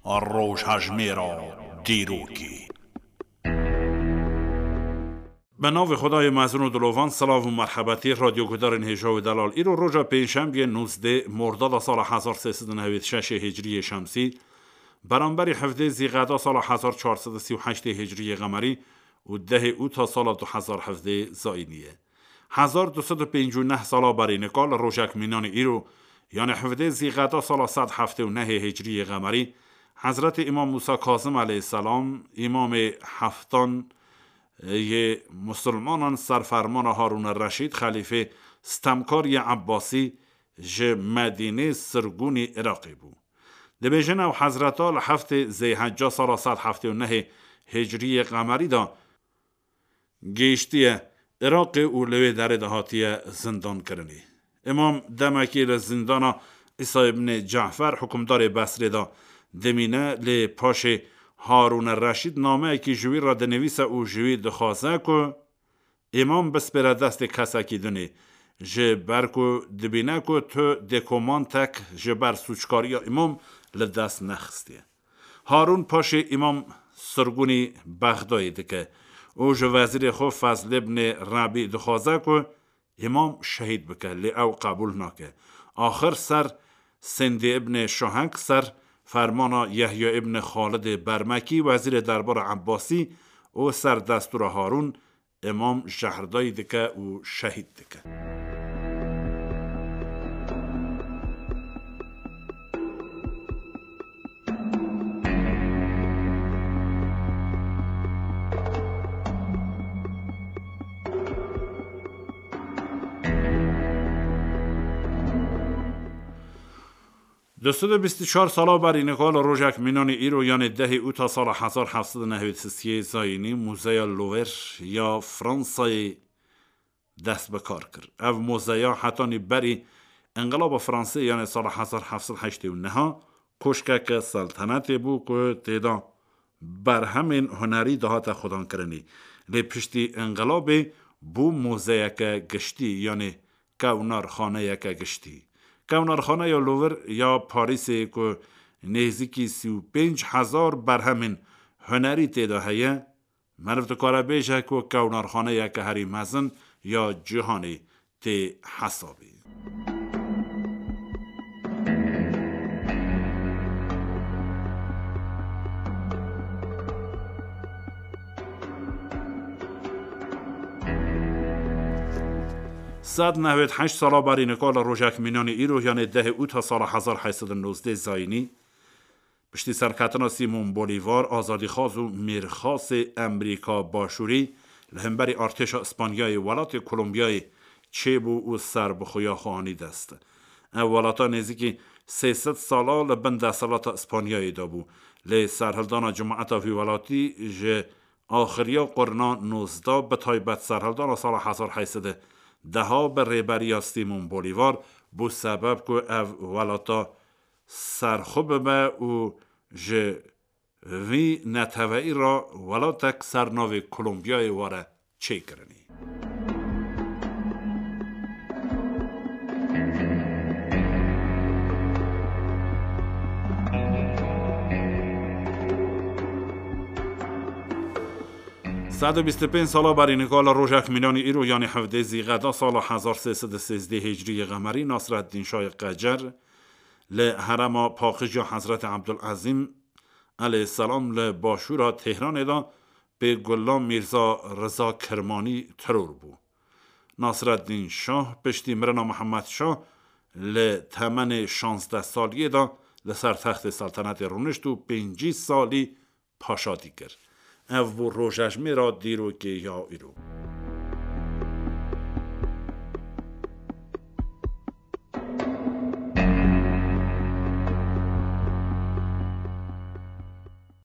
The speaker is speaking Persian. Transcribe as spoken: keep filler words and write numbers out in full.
روژهجمه را دیروکی. به نام خدای مظنون و دلوان. سلام و مرحبتی رادیو گدار هجا و دلال ایرو روژا پنجشنبه نوزده مرداد سال هزار و سیصد و نود و شش هجری شمسی برابر هفده ذیقعده سال هزار و چهارصد و سی و هشت هجری قمری و ده اوت سال دو هزار و هفده زاینیه. هزار و دویست و پنجاه و نه سال برای نکال روژک مینان ایرو یعنی هفده ذیقعده سال صد و هفتاد و نه هجری قمری حضرت امام موسی کاظم علیه السلام امام هفتان ی مسلمانان سرفرمان هارون الرشید خلیفه ستمکار ی عباسی ج مدینه سرگون عراقی بود. دبیجن او حضرت آل هفت زیحجه سال صد و هفتاد و نه هجری قمری دا گیشتی عراق اولوی در دهاتی زندان کرنی. امام دمکی زندان عیسی ابن جعفر حکمدار بصره دا دمینه لی پاش هارون الرشید نامه که جوی را دنویسه او جوی دخوازه که امام بس پر دست کسا کی دونه جه برکو دبینه که تو دکومان تک جه بر سوچکاری امام لدست نخستیه. هارون پاش امام سرگونی بغدایی دکه او جه وزیر خو فضل ابن ربی دخوازه که امام شهید بکه لی او قبول نکه. آخر سر سند ابن شاهنگ سر فرمان یحیی ابن خالد برمکی وزیر دربار عباسی او سر دستور هارون امام شهردای دکه و شهید دکه. دویست و بیست و چهار ساله بر اینکال روژک مینان ایرو یعنی ده اوت سال هزار و هفتصد و نود و سه زاینی موزه لوور یا فرانسه دست به کار کرد. او موزه حتی بری انقلاب فرانسه یعنی سال هزار و هفتصد و هشتاد و نه کشکک سلطنت بود که تیدا بر همین هنری دهات خودان کرنی. لی پشتی انقلاب بو موزه که گشتی یعنی کونارخانه که گشتی. کونارخانه یا لوور یا پاریس که نزدیکی سی و پنج هزار بر همین هنری تیدا هیه منفت کاره بیشه که کونارخانه یا که هری مزن یا جهانی تی حسابی. صد و نود و هشت ساله بر اینکال روژک مینان ایرو یعنی ده اوت سال هزار و هشتصد و نوزده زاینی پشتی سرکتنا سیمون بولیوار آزادی خواز و میرخواس امریکا باشوری لهمبری ارتش اسپانیای ولات کلمبیای چیبو و سربخویا خواهانی دست. ولاتا نزدیکی سیصد ساله لبند دستالات اسپانیای دابو لی سرهلدان جماعت وی ولاتی ج آخریا قرنا نوزده به تایبت سرهلدان سال هزار و هشتصد ده به ریبری سیمون بولیوار بو سبب که او ولاتا سرخوب به او ج وی نتوئی را ولاتک سرناوی کلمبیای واره چه کرنی. صد و بیست و پنج ساله بر اینکال روژک مینان ایرو یعنی هفده ذیقعده سال هزار و سیصد و سیزده هجری قمری ناصرالدین شاه قجر ل حرم پاخش یا حضرت عبدالعظیم علیه السلام ل باشورا تهران دا به گلام میرزا رضا کرمانی ترور بود. ناصرالدین شاه پشتی مرنا محمد شاه ل تمن شانزده سالیه دا لسر تخت سلطنت رونشت و پنجی سالی پاشادی کرد. او روژهجمه را دیرو که یا ایرو.